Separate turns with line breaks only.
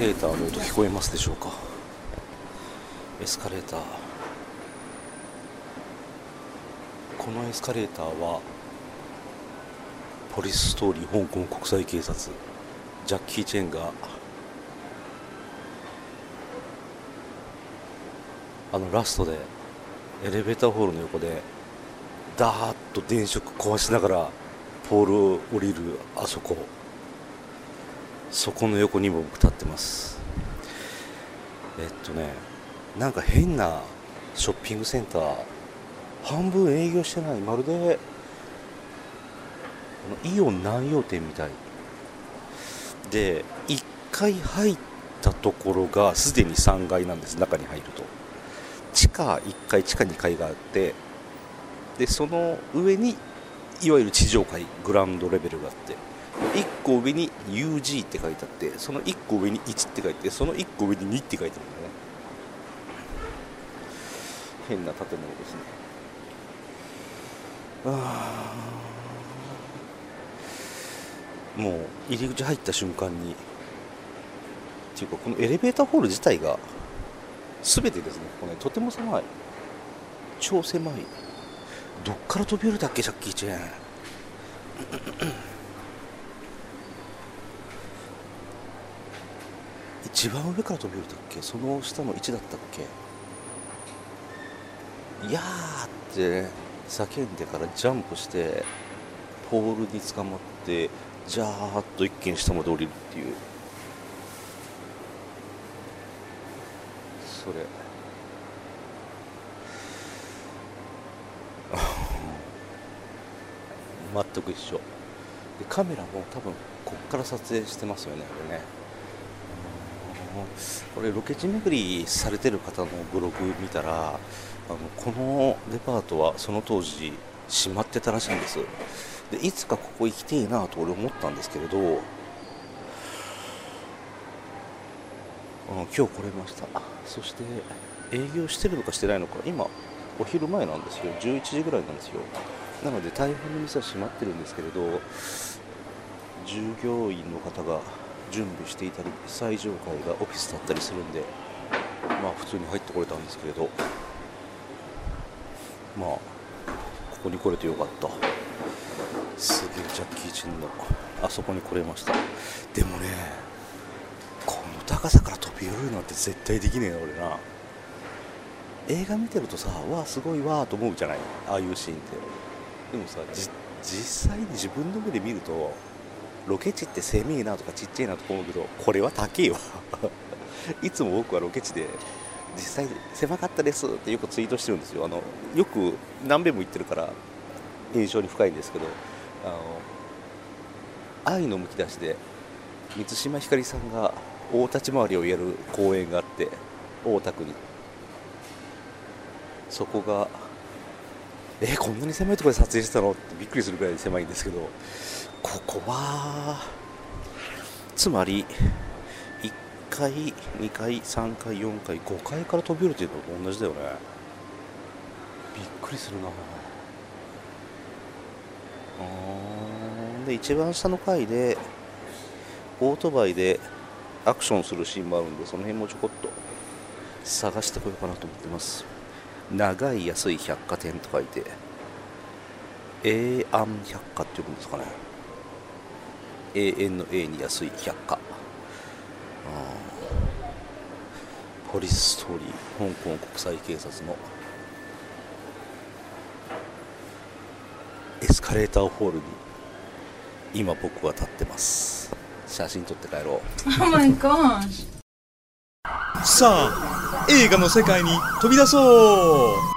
レーターの音聞こえますでしょうか。エスカレーター、このエスカレーターはポリスストーリー香港国際警察、ジャッキー・チェンがラストでエレベーターホールの横でダーッと電飾壊しながらポールを降りるそこの横にも僕立ってます。なんか変なショッピングセンター、半分営業してない、まるでイオン南洋店みたいで、1階入ったところがすでに3階なんです。中に入ると地下1階地下2階があって、でその上にいわゆる地上階グラウンドレベルがあって、1個上に UG って書いてあって、その1個上に1って書いて、その1個上に2って書いてあるんだね。変な建物ですね。もう入り口入った瞬間にっていうか、このエレベーターホール自体が全てですね、とても狭い、超狭い。どっから飛び降りたっけ、ジャッキー・チェン。一番上から飛び降りたっけ、その下の1だったっけ。いやーって叫んでからジャンプしてポールに捕まって、ジャーッと一気に下まで降りるっていう、それ全く一緒で、カメラも多分こっから撮影してますよね、これね。これロケ地巡りされてる方のブログ見たら、このデパートはその当時閉まってたらしいんです。でいつかここ行きてえなと俺思ったんですけれど、今日来れました。そして営業してるのかしてないのか、今お昼前なんですよ。11時ぐらいなんですよ。なので大半の店は閉まってるんですけれど、従業員の方が準備していたり、最上階がオフィスだったりするんで、普通に入ってこれたんですけれど、ここに来れてよかった。すげえジャッキー・チェンのあそこに来れました。でもね、この高さから飛び降りるなんて絶対できねえな俺な。映画見てるとさ、わあすごいわーと思うじゃない、ああいうシーンって。でもさ、実際に自分の目で見ると、ロケ地って狭いなとかちっちゃいなとか思うけど、これは高えわいつも僕はロケ地で実際狭かったですってよくツイートしてるんですよ。よく何遍も言ってるから印象に深いんですけど、愛のむき出しで満島ひかりさんが大立ち回りをやる公演があって、大田区に、そこがこんなに狭いところで撮影してたのってびっくりするくらい狭いんですけど、ここはつまり1階2階3階4階5階から飛び降りてるのと同じだよね。びっくりするな。で一番下の階でオートバイでアクションするシーンもあるんで、その辺もちょこっと探してこようかなと思ってます。長い安い百貨店と書いて永安百貨って呼ぶんですかね。永遠の A に安い百貨。ポリスストーリー香港国際警察のエスカレーターホールに今僕は立ってます。写真撮って帰ろう。
Oh my gosh。
さあ映画の世界に飛び出そう。